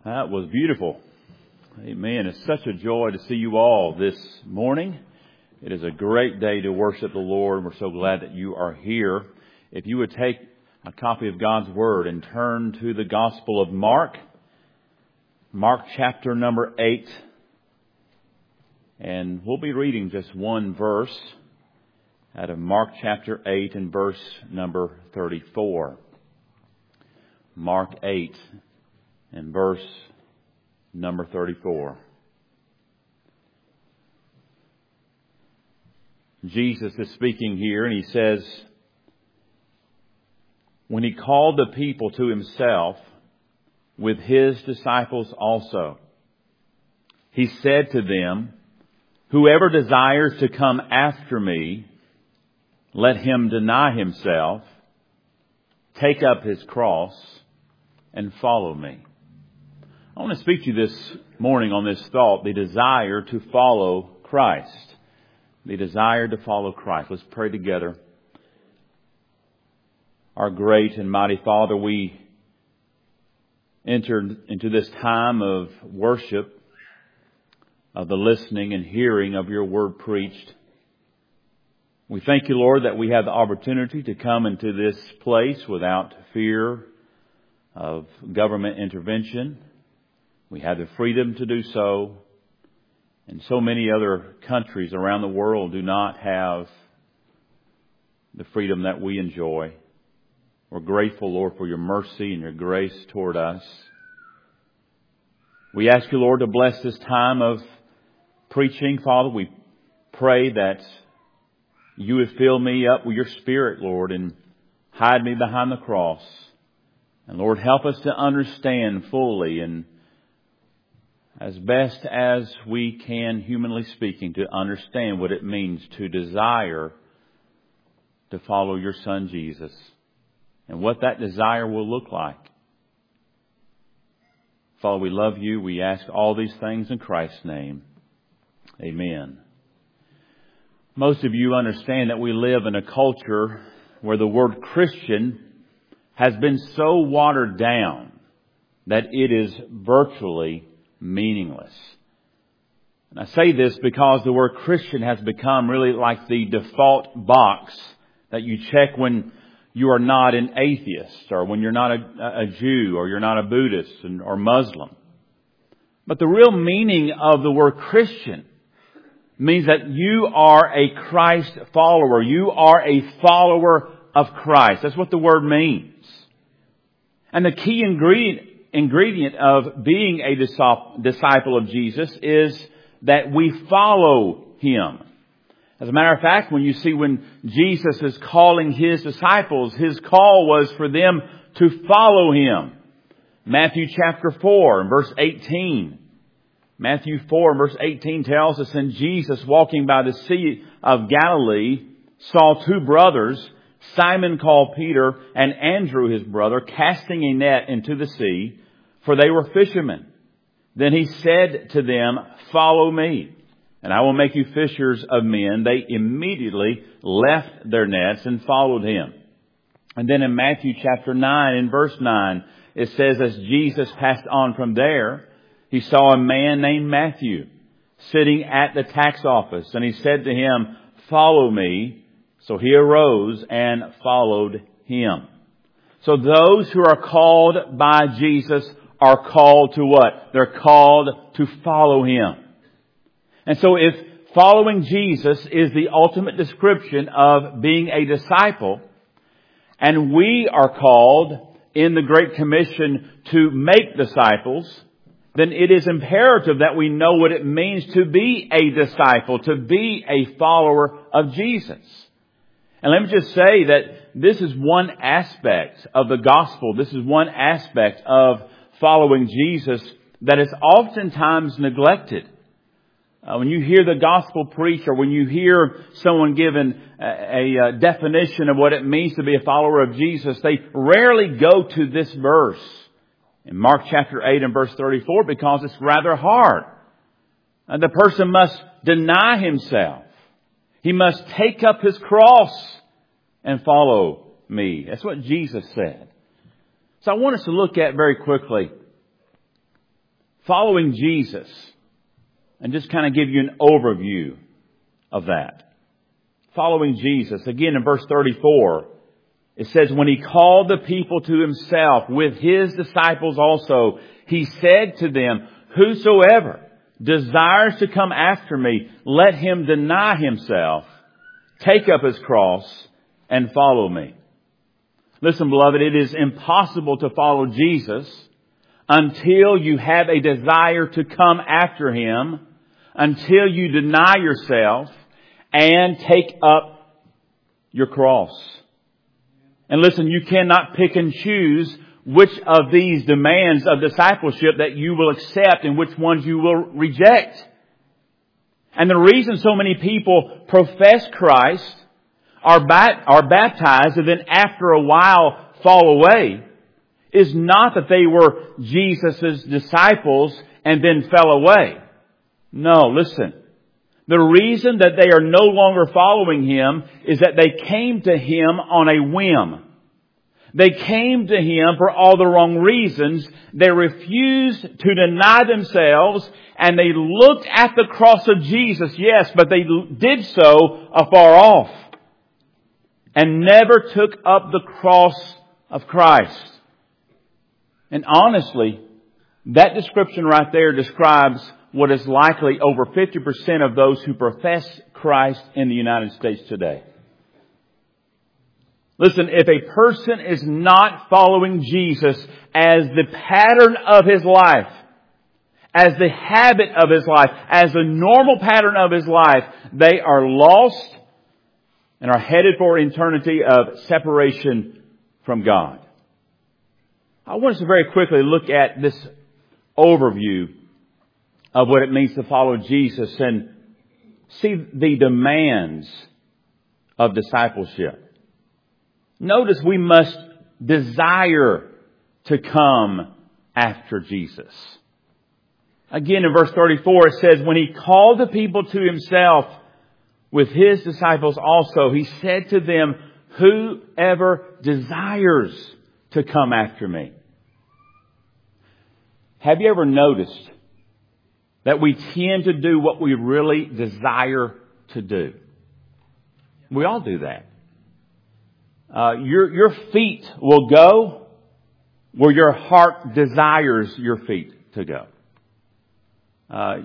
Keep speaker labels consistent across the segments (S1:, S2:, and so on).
S1: That was beautiful. Amen. It's such a joy to see you all this morning. It is a great day to worship the Lord. We're so glad that you are here. If you would take a copy of God's Word and turn to the Gospel of Mark chapter number 8. And we'll be reading just one verse out of Mark chapter 8 and verse number 34. Mark 8 and verse number 34. Jesus is speaking here, and He says, when He called the people to Himself with His disciples also, He said to them, whoever desires to come after me, let him deny himself, take up his cross, and follow me. I want to speak to you this morning on this thought, the desire to follow Christ. The desire to follow Christ. Let's pray together. Our great and mighty Father, we entered into this time of worship, of the listening and hearing of your word preached. We thank you, Lord, that we have the opportunity to come into this place without fear of government intervention. We have the freedom to do so. And so many other countries around the world do not have the freedom that we enjoy. We're grateful, Lord, for your mercy and your grace toward us. We ask you, Lord, to bless this time of preaching. Father, we pray that you would fill me up with your Spirit, Lord, and hide me behind the cross. And Lord, help us to understand fully and as best as we can, humanly speaking, to understand what it means to desire to follow your Son Jesus and what that desire will look like. Father, we love you. We ask all these things in Christ's name. Amen. Most of you understand that we live in a culture where the word Christian has been so watered down that it is virtually meaningless. And I say this because the word Christian has become really like the default box that you check when you are not an atheist or when you're not a Jew or you're not a Buddhist or Muslim. But the real meaning of the word Christian means that you are a Christ follower. You are a follower of Christ. That's what the word means. And the key ingredient of being a disciple of Jesus is that we follow Him. As a matter of fact, when Jesus is calling His disciples, His call was for them to follow Him. Matthew chapter 4 and verse 18. Matthew 4 and verse 18 tells us, and Jesus, walking by the Sea of Galilee, saw two brothers, Simon called Peter and Andrew his brother, casting a net into the sea, for they were fishermen. Then He said to them, follow me, and I will make you fishers of men. They immediately left their nets and followed Him. And then in Matthew chapter 9 and verse 9, it says, as Jesus passed on from there, He saw a man named Matthew sitting at the tax office, and He said to him, follow me. So he arose and followed Him. So those who are called by Jesus are called to what? They're called to follow Him. And so if following Jesus is the ultimate description of being a disciple, and we are called in the Great Commission to make disciples, then it is imperative that we know what it means to be a disciple, to be a follower of Jesus. And let me just say that this is one aspect of the gospel. This is one aspect of following Jesus that is oftentimes neglected. When you hear the gospel preached or when you hear someone given a definition of what it means to be a follower of Jesus, they rarely go to this verse in Mark chapter 8 and verse 34 because it's rather hard. And the person must deny himself. He must take up his cross and follow me. That's what Jesus said. So I want us to look at very quickly Following Jesus, and just kind of give you an overview of that. Following Jesus, again in verse 34, it says, when He called the people to Himself with His disciples also, He said to them, whosoever desires to come after me, let him deny himself, take up his cross, and follow me. Listen, beloved, it is impossible to follow Jesus until you have a desire to come after Him, until you deny yourself and take up your cross. And listen, you cannot pick and choose which of these demands of discipleship that you will accept and which ones you will reject. And the reason so many people profess Christ, are baptized, and then after a while fall away, is not that they were Jesus' disciples and then fell away. No, listen. The reason that they are no longer following Him is that they came to Him on a whim. They came to Him for all the wrong reasons. They refused to deny themselves, and they looked at the cross of Jesus, yes, but they did so afar off and never took up the cross of Christ. And honestly, that description right there describes what is likely over 50% of those who profess Christ in the United States today. Listen, if a person is not following Jesus as the pattern of his life, as the habit of his life, as the normal pattern of his life, they are lost and are headed for eternity of separation from God. I want us to very quickly look at this overview of what it means to follow Jesus and see the demands of discipleship. Notice we must desire to come after Jesus. Again, in verse 34, it says, when He called the people to Himself with His disciples also, He said to them, whoever desires to come after me. Have you ever noticed that we tend to do what we really desire to do? We all do that. Your feet will go where your heart desires your feet to go. A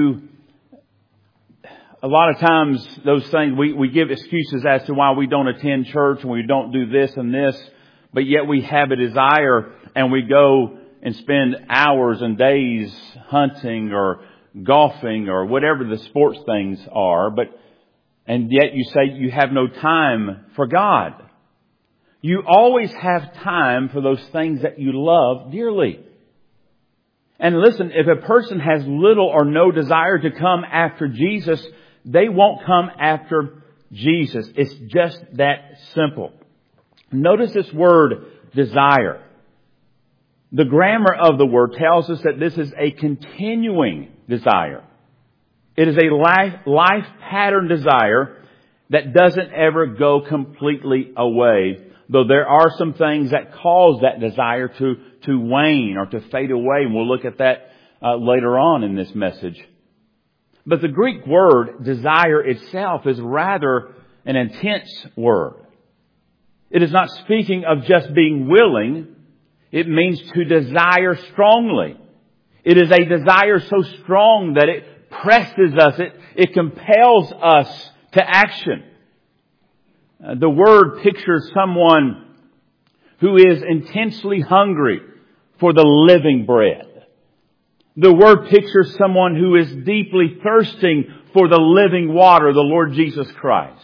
S1: lot of times those things, we give excuses as to why we don't attend church and we don't do this and this, but yet we have a desire and we go and spend hours and days hunting or golfing or whatever the sports things are, and yet you say you have no time for God. You always have time for those things that you love dearly. And listen, if a person has little or no desire to come after Jesus, they won't come after Jesus. It's just that simple. Notice this word, desire. The grammar of the word tells us that this is a continuing desire. It is a life pattern desire that doesn't ever go completely away, though there are some things that cause that desire to wane or to fade away, and we'll look at that later on in this message. But the Greek word desire itself is rather an intense word. It is not speaking of just being willing. It means to desire strongly. It is a desire so strong that it presses us, it compels us to action. The word pictures someone who is intensely hungry for the living bread. The word pictures someone who is deeply thirsting for the living water, the Lord Jesus Christ.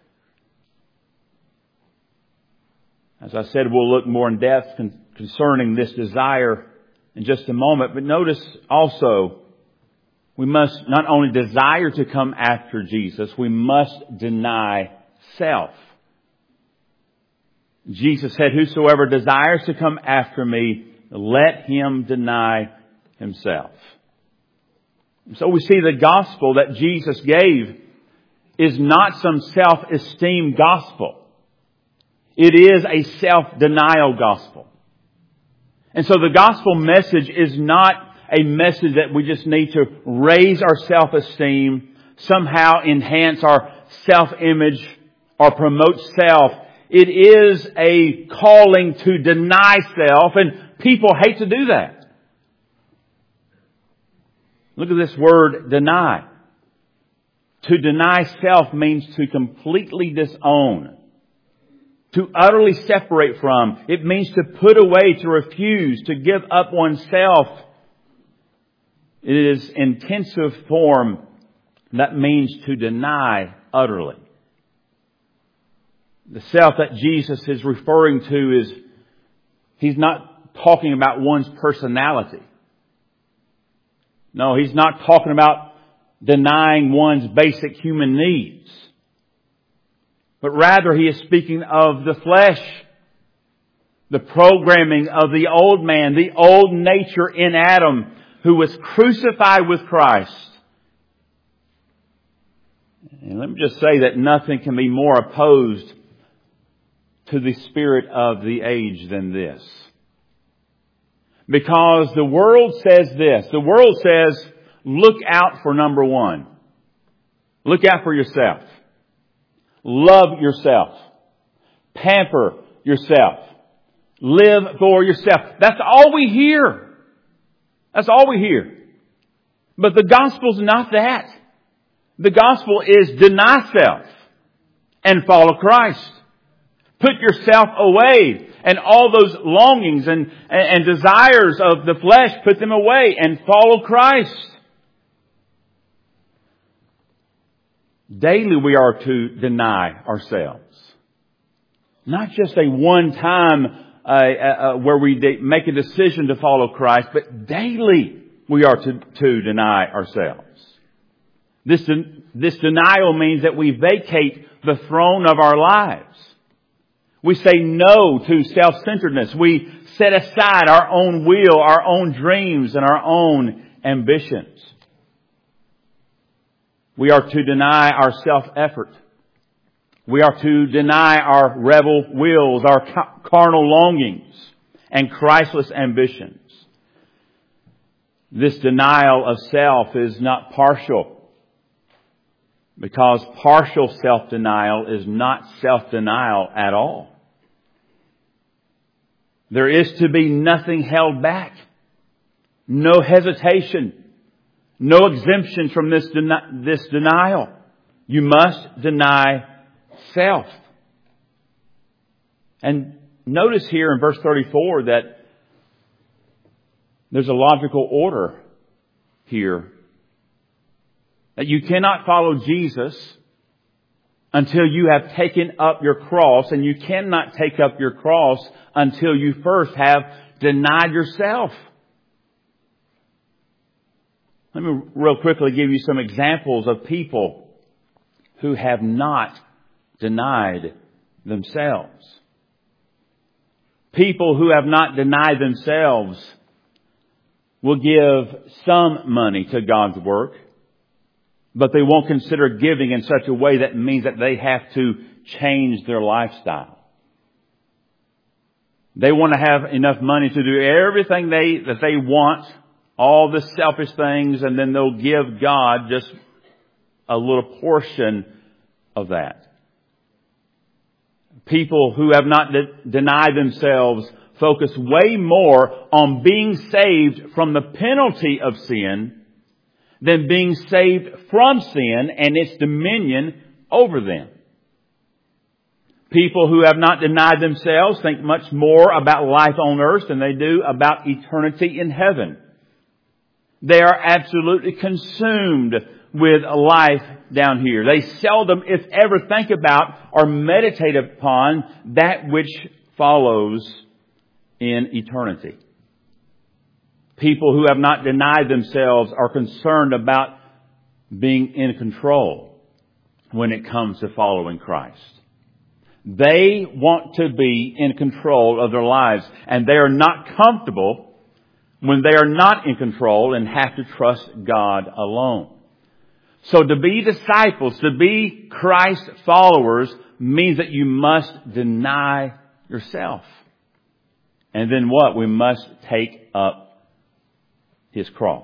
S1: As I said, we'll look more in depth concerning this desire in just a moment. But notice also, we must not only desire to come after Jesus, we must deny self. Jesus said, whosoever desires to come after me, let him deny himself. So we see the gospel that Jesus gave is not some self-esteem gospel. It is a self-denial gospel. And so the gospel message is not a message that we just need to raise our self-esteem, somehow enhance our self-image, or promote self. It is a calling to deny self, and people hate to do that. Look at this word, deny. To deny self means to completely disown, to utterly separate from. It means to put away, to refuse, to give up oneself. It is intensive form. That means to deny utterly. The self that Jesus is referring to is, He's not talking about one's personality. No, He's not talking about denying one's basic human needs. But rather, He is speaking of the flesh, the programming of the old man, the old nature in Adam, who was crucified with Christ. And let me just say that nothing can be more opposed to the spirit of the age than this. Because the world says this. The world says, look out for number one. Look out for yourself. Love yourself. Pamper yourself. Live for yourself. That's all we hear. That's all we hear. But the gospel's not that. The gospel is deny self and follow Christ. Put yourself away and all those longings and desires of the flesh, put them away and follow Christ. Daily we are to deny ourselves. Not just a one-time where we make a decision to follow Christ, but daily we are to deny ourselves. This denial means that we vacate the throne of our lives. We say no to self-centeredness. We set aside our own will, our own dreams, and our own ambitions. We are to deny our self-effort. We are to deny our rebel wills, our carnal longings, and Christless ambitions. This denial of self is not partial, because partial self-denial is not self-denial at all. There is to be nothing held back, no hesitation, no exemption from this denial. You must deny self. And notice here in verse 34 that there's a logical order here. That you cannot follow Jesus until you have taken up your cross, and you cannot take up your cross until you first have denied yourself. Let me real quickly give you some examples of people who have not denied themselves. People who have not denied themselves will give some money to God's work, but they won't consider giving in such a way that means that they have to change their lifestyle. They want to have enough money to do everything that they want, all the selfish things, and then they'll give God just a little portion of that. People who have not denied themselves focus way more on being saved from the penalty of sin than being saved from sin and its dominion over them. People who have not denied themselves think much more about life on earth than they do about eternity in heaven. They are absolutely consumed with life down here. They seldom, if ever, think about or meditate upon that which follows in eternity. People who have not denied themselves are concerned about being in control when it comes to following Christ. They want to be in control of their lives, and they are not comfortable when they are not in control and have to trust God alone. So to be disciples, to be Christ followers, means that you must deny yourself. And then what? We must take up His cross.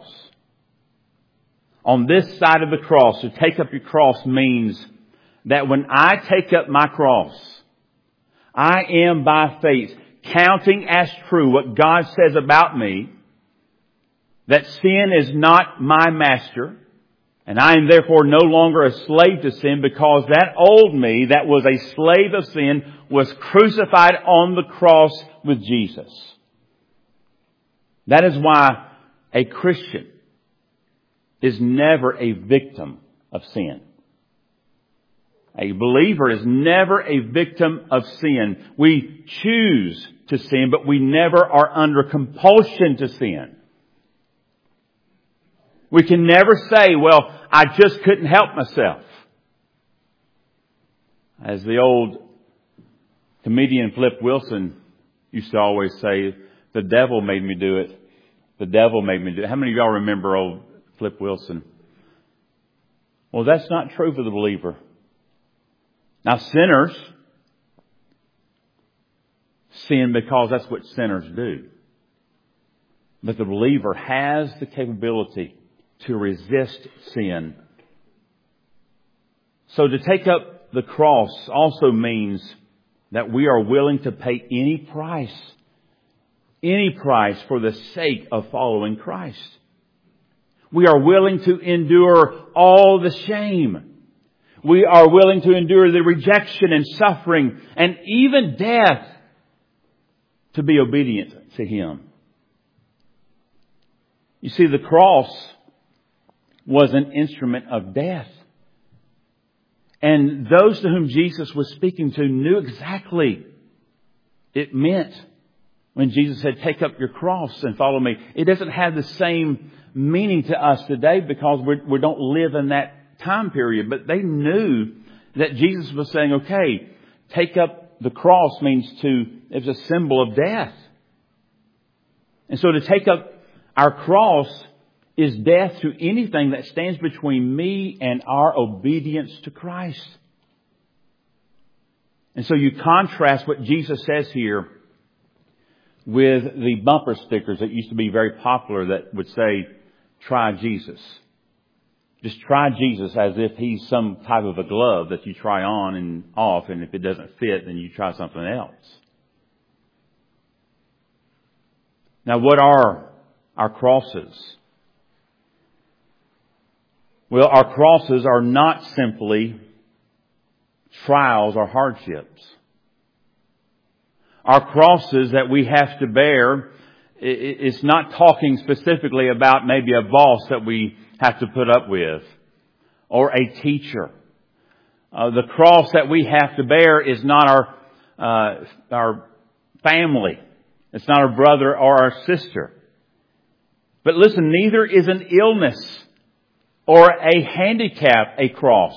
S1: On this side of the cross, to take up your cross means that when I take up my cross, I am by faith counting as true what God says about me, that sin is not my master, and I am therefore no longer a slave to sin, because that old me that was a slave of sin was crucified on the cross with Jesus. That is why a Christian is never a victim of sin. A believer is never a victim of sin. We choose to sin, but we never are under compulsion to sin. We can never say, well, I just couldn't help myself. As the old comedian Flip Wilson used to always say, the devil made me do it. The devil made me do it. How many of y'all remember old Flip Wilson? Well, that's not true for the believer. Now, sinners sin because that's what sinners do. But the believer has the capability to resist sin. So to take up the cross also means that we are willing to pay any price for the sake of following Christ. We are willing to endure all the shame. We are willing to endure the rejection and suffering and even death to be obedient to Him. You see, the cross was an instrument of death. And those to whom Jesus was speaking to knew exactly it meant when Jesus said, take up your cross and follow me. It doesn't have the same meaning to us today because we don't live in that time period. But they knew that Jesus was saying, okay, take up the cross means it's a symbol of death. And so to take up our cross is death to anything that stands between me and our obedience to Christ. And so you contrast what Jesus says here with the bumper stickers that used to be very popular that would say, try Jesus. Just try Jesus as if He's some type of a glove that you try on and off, and if it doesn't fit, then you try something else. Now, what are our crosses? Well, our crosses are not simply trials or hardships. Our crosses that we have to bear, it's not talking specifically about maybe a boss that we have to put up with or a teacher. The cross that we have to bear is not our family. It's not our brother or our sister. But listen, neither is an illness or a handicap a cross.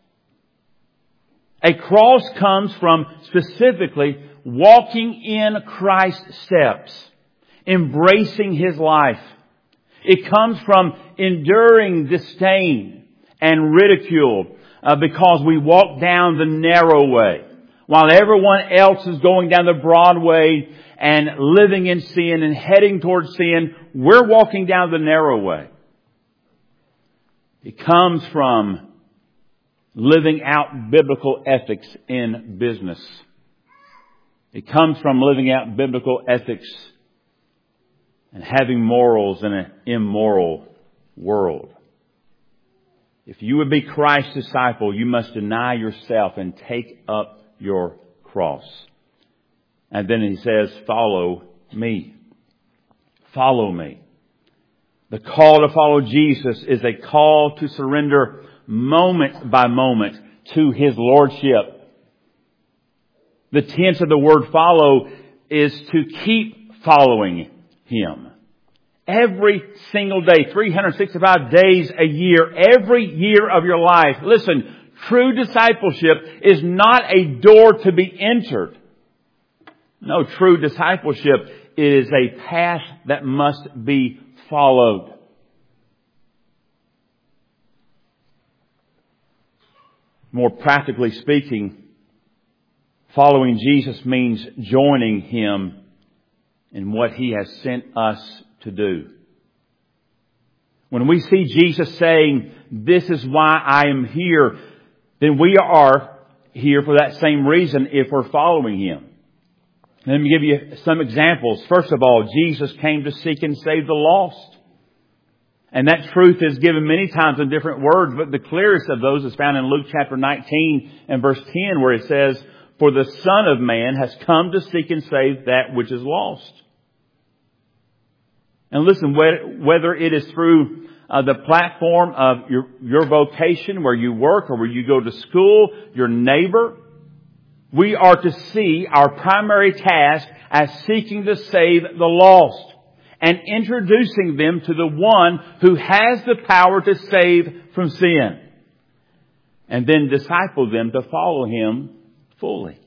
S1: A cross comes from specifically walking in Christ's steps, embracing His life. It comes from enduring disdain and ridicule because we walk down the narrow way. While everyone else is going down the broad way and living in sin and heading towards sin, we're walking down the narrow way. It comes from living out biblical ethics in business. It comes from living out biblical ethics and having morals in an immoral world. If you would be Christ's disciple, you must deny yourself and take up your cross. And then He says, follow me. Follow me. The call to follow Jesus is a call to surrender moment by moment to His Lordship. The tense of the word follow is to keep following Him. Every single day, 365 days a year, every year of your life. Listen, true discipleship is not a door to be entered. No, true discipleship is a path that must be followed. More practically speaking, following Jesus means joining Him in what He has sent us to do. When we see Jesus saying, "This is why I am here," then we are here for that same reason if we're following Him. Let me give you some examples. First of all, Jesus came to seek and save the lost. And that truth is given many times in different words, but the clearest of those is found in Luke chapter 19 and verse 10, where it says, "For the Son of Man has come to seek and save that which is lost." And listen, whether it is through the platform of your vocation, where you work or where you go to school, your neighbor, we are to see our primary task as seeking to save the lost and introducing them to the one who has the power to save from sin, and then disciple them to follow Him fully.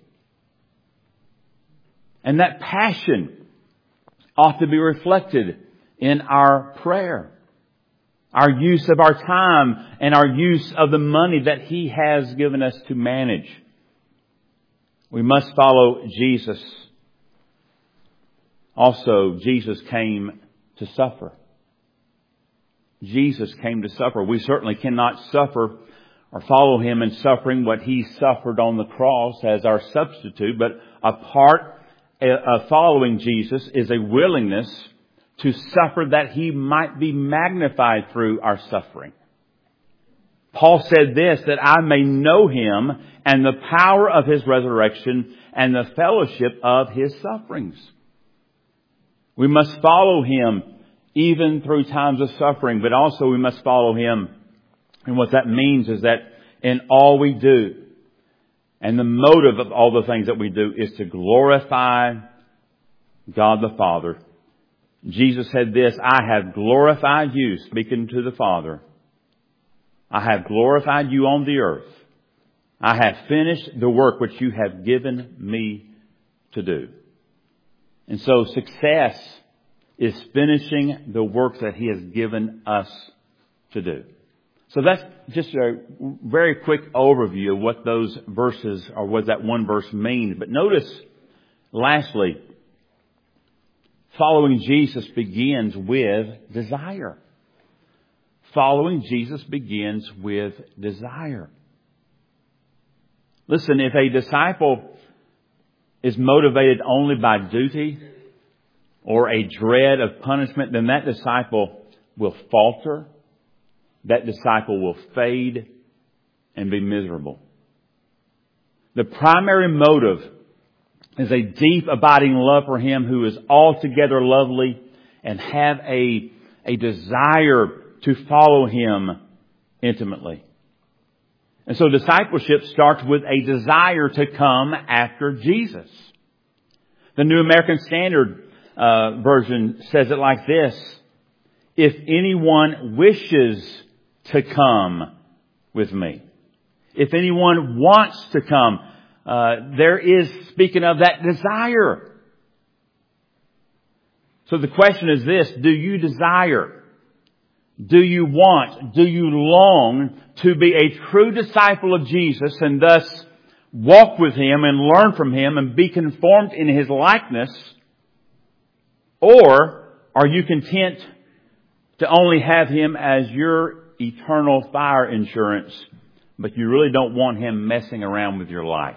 S1: And that passion ought to be reflected in our prayer, our use of our time, and our use of the money that He has given us to manage. We must follow Jesus. Also, Jesus came to suffer. Jesus came to suffer. We certainly cannot suffer or follow Him in suffering what He suffered on the cross as our substitute, but a part of following Jesus is a willingness to suffer that He might be magnified through our suffering. Paul said this, that I may know Him and the power of His resurrection and the fellowship of His sufferings. We must follow Him even through times of suffering, but also we must follow Him. And what that means is that in all we do, and the motive of all the things that we do is to glorify God the Father. Jesus said this, I have glorified you, speaking to the Father. I have glorified you on the earth. I have finished the work which you have given me to do. And so success is finishing the work that He has given us to do. So that's just a very quick overview of what those verses, or what that one verse means. But notice, lastly, following Jesus begins with desire. Following Jesus begins with desire. Listen, if a disciple is motivated only by duty or a dread of punishment, then that disciple will falter. That disciple will fade and be miserable. The primary motive is a deep abiding love for Him who is altogether lovely, and have a desire to follow Him intimately. And so discipleship starts with a desire to come after Jesus. The New American Standard Version says it like this: if anyone wishes to come with me. If anyone wants to come, there is, speaking of that desire. So the question is this: do you desire? Do you want? Do you long to be a true disciple of Jesus and thus walk with Him and learn from Him and be conformed in His likeness? Or are you content to only have Him as your eternal fire insurance, but you really don't want Him messing around with your life?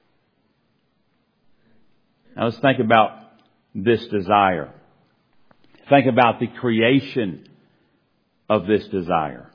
S1: Now let's think about this desire. Think about the creation of this desire.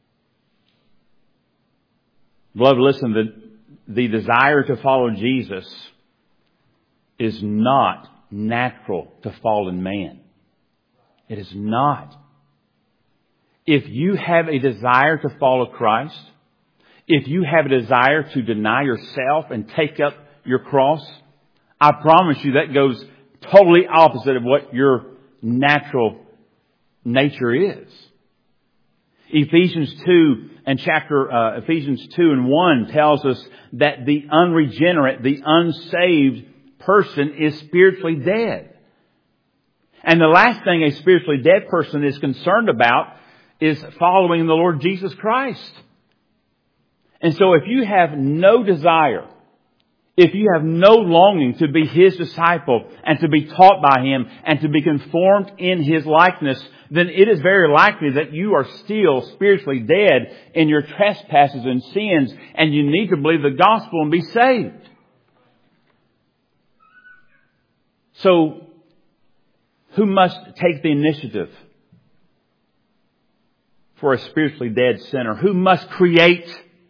S1: Beloved, listen, the desire to follow Jesus is not natural to fallen man. It is not. If you have a desire to follow Christ, if you have a desire to deny yourself and take up your cross, I promise you that goes totally opposite of what your natural nature is. Ephesians 2 and 1 tells us that the unregenerate, the unsaved person is spiritually dead. And the last thing a spiritually dead person is concerned about is following the Lord Jesus Christ. And so if you have no desire, if you have no longing to be His disciple and to be taught by Him and to be conformed in His likeness, then it is very likely that you are still spiritually dead in your trespasses and sins, and you need to believe the gospel and be saved. So, who must take the initiative for a spiritually dead sinner? Who must create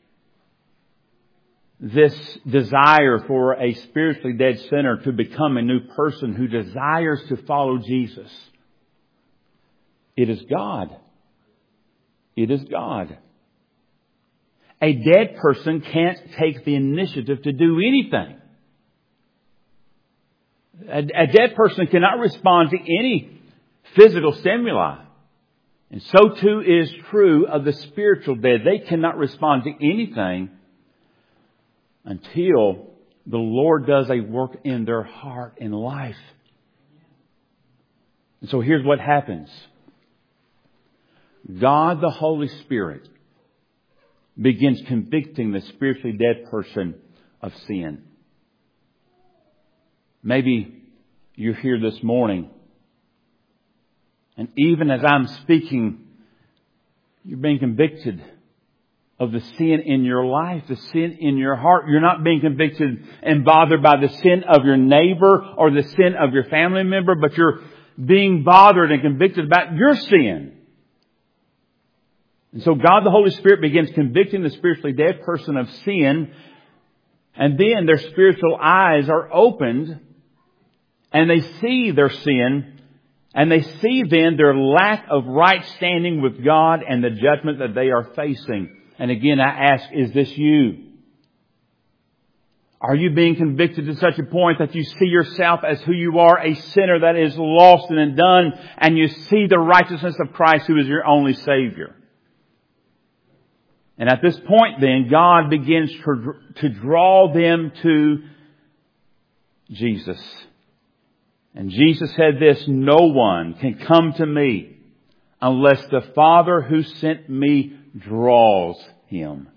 S1: this desire for a spiritually dead sinner to become a new person who desires to follow Jesus? It is God. It is God. A dead person can't take the initiative to do anything. A dead person cannot respond to any physical stimuli. And so too is true of the spiritual dead. They cannot respond to anything until the Lord does a work in their heart and life. And so here's what happens. God, the Holy Spirit, begins convicting the spiritually dead person of sin. Maybe you're here this morning, and even as I'm speaking, you're being convicted of the sin in your life, the sin in your heart. You're not being convicted and bothered by the sin of your neighbor or the sin of your family member, but you're being bothered and convicted about your sin. And so God, the Holy Spirit, begins convicting the spiritually dead person of sin, and then their spiritual eyes are opened, and they see their sin, and they see then their lack of right standing with God and the judgment that they are facing. And again, I ask, is this you? Are you being convicted to such a point that you see yourself as who you are, a sinner that is lost and undone, and you see the righteousness of Christ who is your only Savior? And at this point then, God begins to draw them to Jesus. And Jesus said this, "No one can come to me unless the Father who sent me draws him."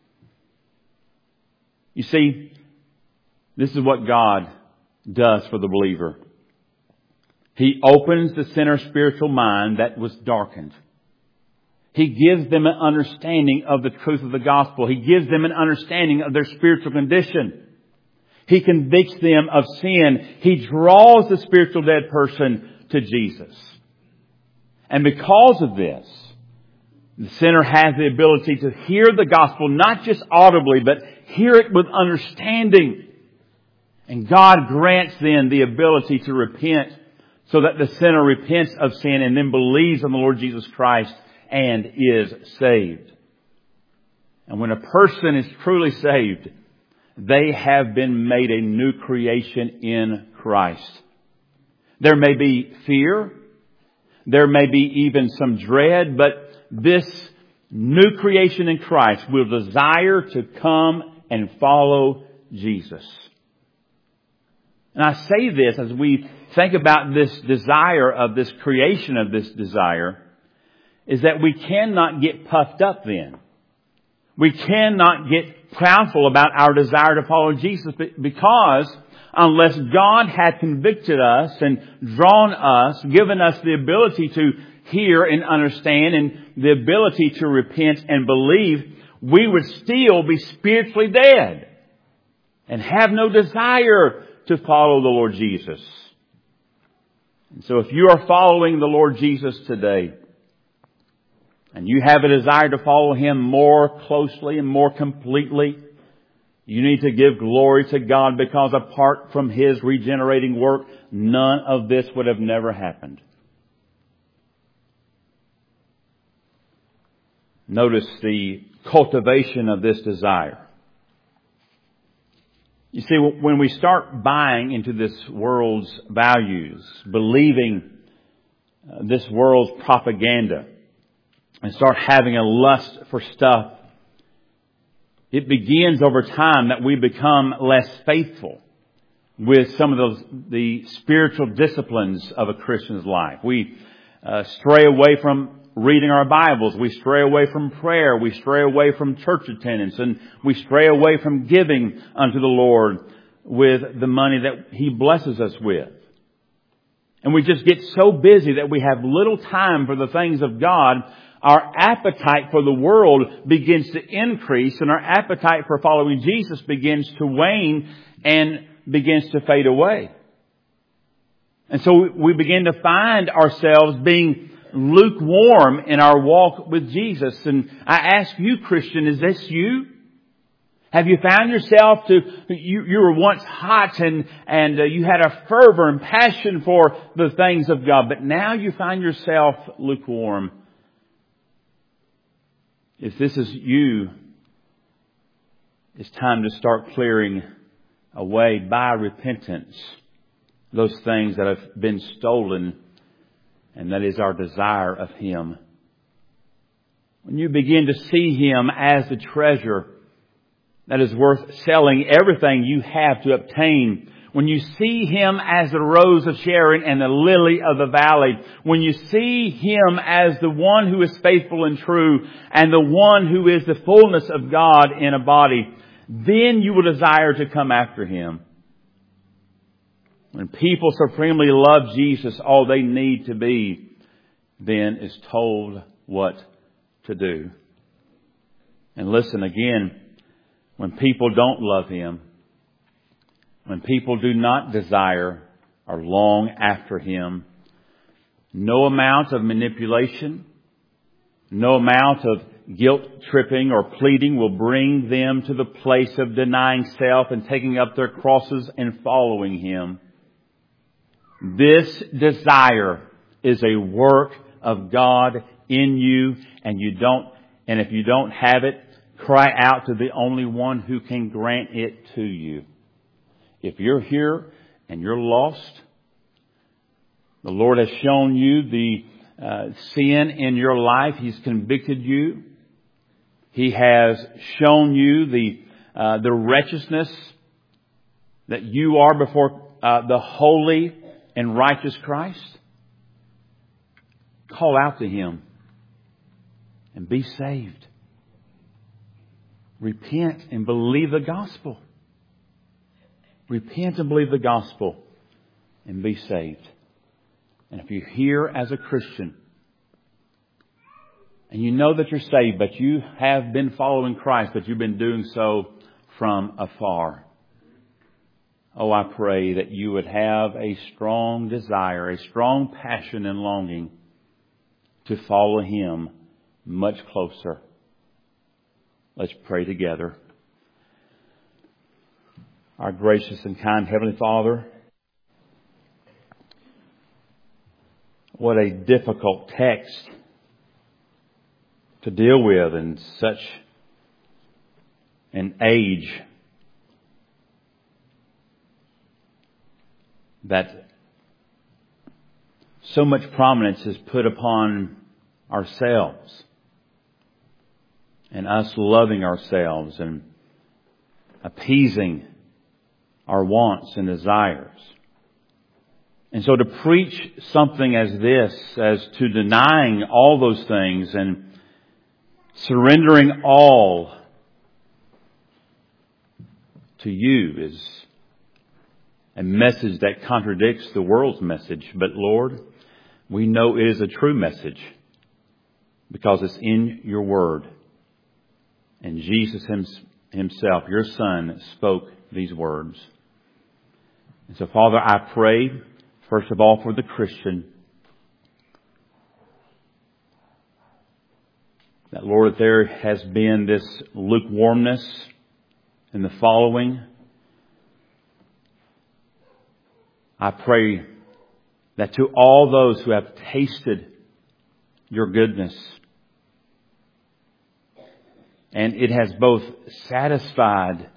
S1: You see, this is what God does for the believer. He opens the sinner's spiritual mind that was darkened. He gives them an understanding of the truth of the gospel. He gives them an understanding of their spiritual condition. He convicts them of sin. He draws the spiritual dead person to Jesus. And because of this, the sinner has the ability to hear the gospel, not just audibly, but hear it with understanding. And God grants then the ability to repent, so that the sinner repents of sin and then believes on the Lord Jesus Christ and is saved. And when a person is truly saved, they have been made a new creation in Christ. There may be fear. There may be even some dread, but this new creation in Christ will desire to come and follow Jesus. And I say this as we think about this desire of this creation of this desire, is that we cannot get puffed up then. We cannot get proudful about our desire to follow Jesus, because unless God had convicted us and drawn us, given us the ability to hear and understand and the ability to repent and believe, we would still be spiritually dead and have no desire to follow the Lord Jesus. And so if you are following the Lord Jesus today, and you have a desire to follow Him more closely and more completely, you need to give glory to God, because apart from His regenerating work, none of this would have never happened. Notice the cultivation of this desire. You see, when we start buying into this world's values, believing this world's propaganda, and start having a lust for stuff, it begins over time that we become less faithful with some of the spiritual disciplines of a Christian's life. We stray away from reading our Bibles. We stray away from prayer. We stray away from church attendance. And we stray away from giving unto the Lord. with the money that He blesses us with. And we just get so busy that we have little time for the things of God. Our appetite for the world begins to increase, and our appetite for following Jesus begins to wane and begins to fade away. And so we begin to find ourselves being lukewarm in our walk with Jesus. And I ask you, Christian, is this you? Have you found yourself you were once hot and you had a fervor and passion for the things of God, but now you find yourself lukewarm? If this is you, it's time to start clearing away by repentance those things that have been stolen, and that is our desire of Him. When you begin to see Him as the treasure that is worth selling everything you have to obtain, when you see Him as the rose of Sharon and the lily of the valley, when you see Him as the one who is faithful and true and the one who is the fullness of God in a body, then you will desire to come after Him. When people supremely love Jesus, all they need to be then is told what to do. And listen again, when people don't love Him, when people do not desire or long after Him, no amount of manipulation, no amount of guilt tripping or pleading will bring them to the place of denying self and taking up their crosses and following Him. This desire is a work of God in you, and if you don't have it, cry out to the only one who can grant it to you. If you're here and you're lost, the Lord has shown you the sin in your life. He's convicted you. He has shown you the wretchedness that you are before the holy and righteous Christ. Call out to Him and be saved. Repent and believe the gospel. Repent and believe the gospel and be saved. And if you're here as a Christian and you know that you're saved, but you have been following Christ, but you've been doing so from afar, oh, I pray that you would have a strong desire, a strong passion and longing to follow Him much closer. Let's pray together. Our gracious and kind Heavenly Father, what a difficult text to deal with in such an age that so much prominence is put upon ourselves and us loving ourselves and appeasing our wants and desires. And so to preach something as this, as to denying all those things and surrendering all to You, is a message that contradicts the world's message. But Lord, we know it is a true message because it's in Your Word. And Jesus Himself, Your Son, spoke these words. And so, Father, I pray, first of all, for the Christian, that, Lord, that there has been this lukewarmness in the following. I pray that to all those who have tasted Your goodness, and it has both satisfied,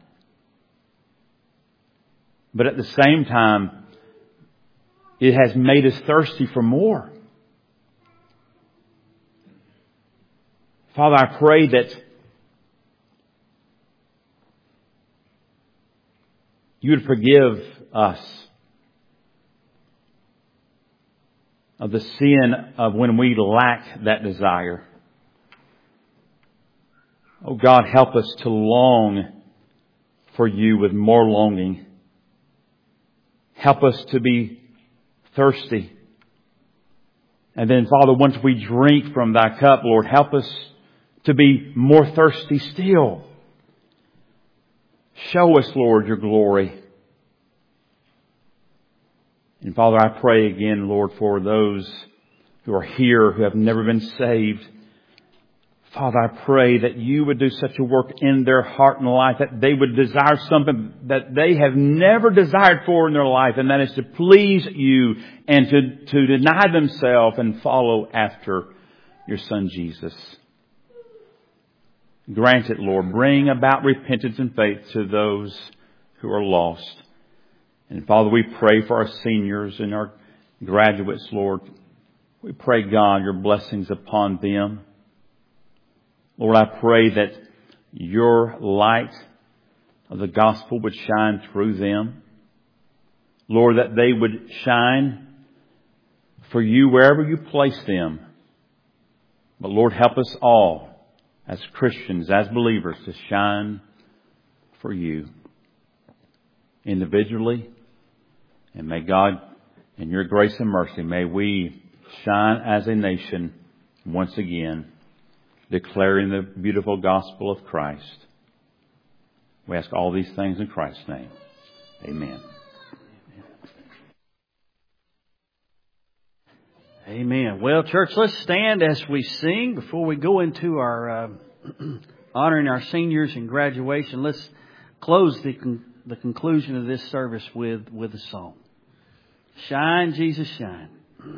S1: but at the same time, it has made us thirsty for more. Father, I pray that You would forgive us of the sin of when we lack that desire. Oh God, help us to long for You with more longing. help us to be thirsty. And then, Father, once we drink from Thy cup, Lord, help us to be more thirsty still. Show us, Lord, Your glory. And Father, I pray again, Lord, for those who are here who have never been saved. Father, I pray that You would do such a work in their heart and life that they would desire something that they have never desired for in their life, and that is to please You and to deny themselves and follow after Your Son Jesus. Grant it, Lord. Bring about repentance and faith to those who are lost. And Father, we pray for our seniors and our graduates, Lord. We pray, God, Your blessings upon them. Lord, I pray that Your light of the gospel would shine through them. Lord, that they would shine for You wherever You place them. But Lord, help us all as Christians, as believers, to shine for You individually. And may God, in Your grace and mercy, may we shine as a nation once again, declaring the beautiful gospel of Christ. We ask all these things in Christ's name. Amen.
S2: Amen. Well, church, let's stand as we sing before we go into our honoring our seniors and graduation. Let's close the conclusion of this service with a song. Shine, Jesus, shine.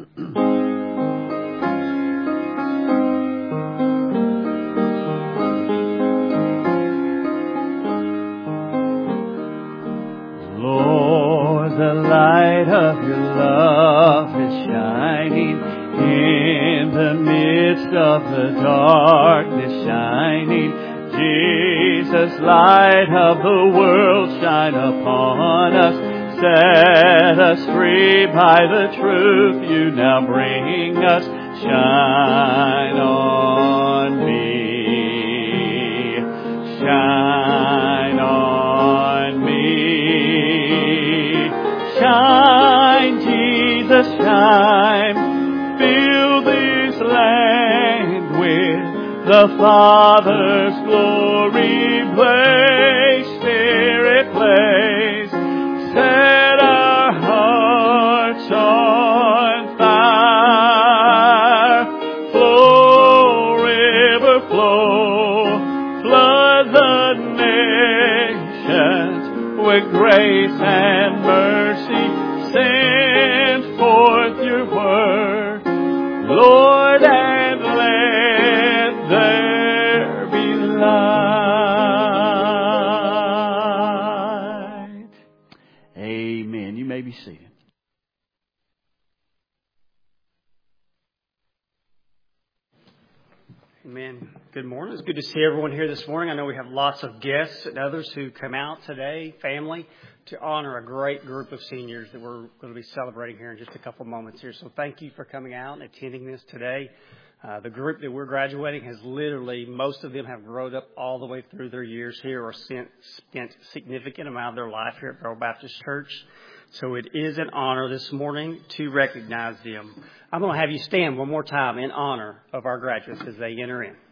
S2: Lord, the light of Your love is shining in the midst of the darkness shining. Jesus, light of the world, shine upon us. Set us free by the truth You now bring us. Shine on me. Shine on me. Shine, Jesus, shine. Fill this land with the Father's glory. Place, Spirit, place. Set our hearts on fire. Flow, river, flow. Flood the nations with grace and mercy. Send forth Your word, Lord, and let there be light. Amen. You may be seated.
S3: Amen. Good morning. It's good to see everyone here this morning. I know we have lots of guests and others who come out today, family, to honor a great group of seniors that we're going to be celebrating here in just a couple moments here. So thank you for coming out and attending this today. The group that we're graduating has literally, most of them have grown up all the way through their years here or spent significant amount of their life here at Farrell Baptist Church. So it is an honor this morning to recognize them. I'm going to have you stand one more time in honor of our graduates as they enter in.